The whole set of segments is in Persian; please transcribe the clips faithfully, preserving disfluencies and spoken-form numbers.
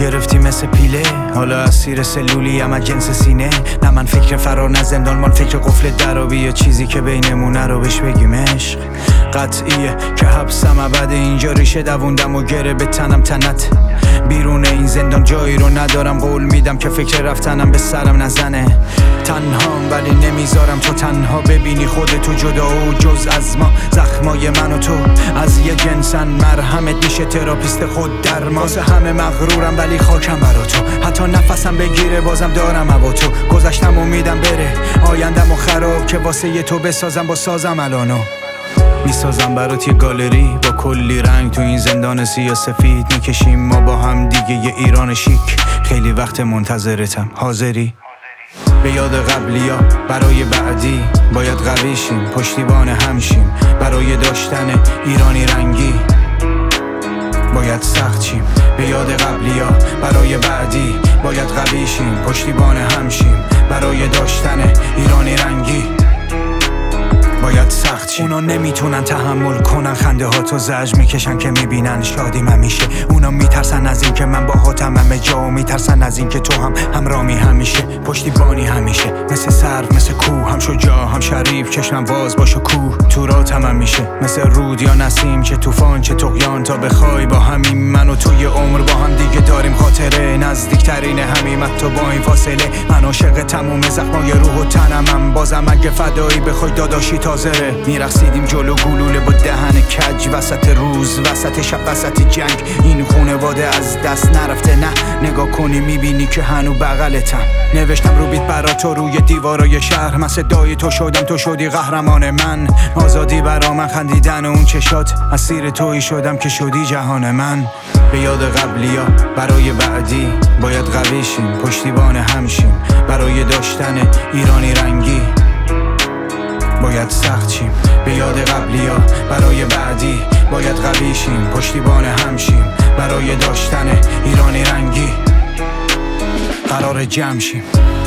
گرفتی مثل پیله، حالا اسیر سلولی ام از جنس سینه. نه من فکر فرار، نه زندان، من فکر قفل درابی یا چیزی که بینمونه رو بهش بگیم عشق. قطعیه که حبسم ابد اینجا ریشه دووندم و گره به تنم تنت. بیرون این زندان جایی رو ندارم، قول میدم که فکر رفتنم به سرم نزنه. تنهام ولی نمیذارم تو تنها ببینی خودتو جدا و جز از ما. زخمای من و تو از یه جنسن، مرهمت میشه تراپیست خود درمان. واسه همه مغرورم ولی خاکم برا تو، حتی نفسم بگیره بازم دارم هوا تو. گذشتم امیدم بره، آیندم و خراب که واسه یه تو بسازم با سازم الانو. میسازم برات یه گالری با کلی رنگ تو این زندان سیاه‌سفید. میکشیم ما با هم دیگه یه ایران شیک. خیلی وقت منتظرتم، حاضری؟ به یاد قبلیا برای بعدی باید قوی شیم، پشتیبان همشیم. برای داشتن ایرانی رنگی باید سخت شیم. به یاد قبلیا برای بعدی باید قوی شیم، پشتیبان همشیم. برای داشتن ایرانی رنگی باید سخت شیم. اونا نمیتونن تحمل کنن خنده ها تو زجر میکشن که میبینن شادیم همیشه. اونا میترسن از این که من با هاتم همه جا، و میترسن از این که تو هم همرامی همیشه. پشتیبانی همیشه، مثل سرو مثل کوه، هم شجاع هم شریف، چشمم باز باش و کوه. تو راتم هم میشه مثل رود یا نسیم، چه طوفان چه طغیان. تا بخوای با همین من و توی عمر با هم دیگه داریم خاطره. نزدیکترین همیم تو با این فاصله. من عاشق تموم زخمای روح و تنمم، بازم اگه فدایی بخوای داداشی تازره. میرقصیدیم جلو گلوله با دهن کج، وسط روز وسط شب وسط جنگ. این خونواده از دست نرفته، نه نگاه کنی میبینی که هنو بغلتم. نوشتم رو بیت برا تو روی دیوارای شهر، من صدای تو شدم، تو شدی قهرمان من. آزادی برا من خندیدن و اون چشات، اسیر تویی شدم که شدی جهان من. به یاد قبلیا برای بعدی باید قوی شیم، پشتیبان همشیم. برای داشتن ایرانی رنگی باید سخت شیم. به یاد قبلیا برای بعدی باید قوی شیم، پشتیبان همشیم. برای داشتن ایرانی رنگی قرار جمع شیم،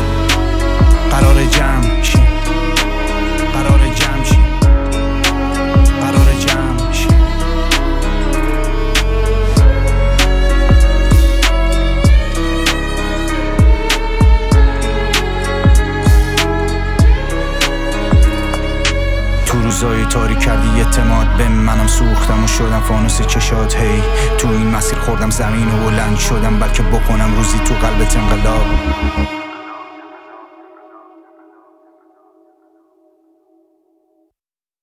قرار جمع شیم، قرار جمع شیم، قرار جمع شیم. تو روزای تاریک کردی اعتماد به منم، سوختم و شدم فانوس چشات. هی تو این مسیر خوردم زمین و بلند شدم، بلکه بکنم روزی تو قلبت انقلاب.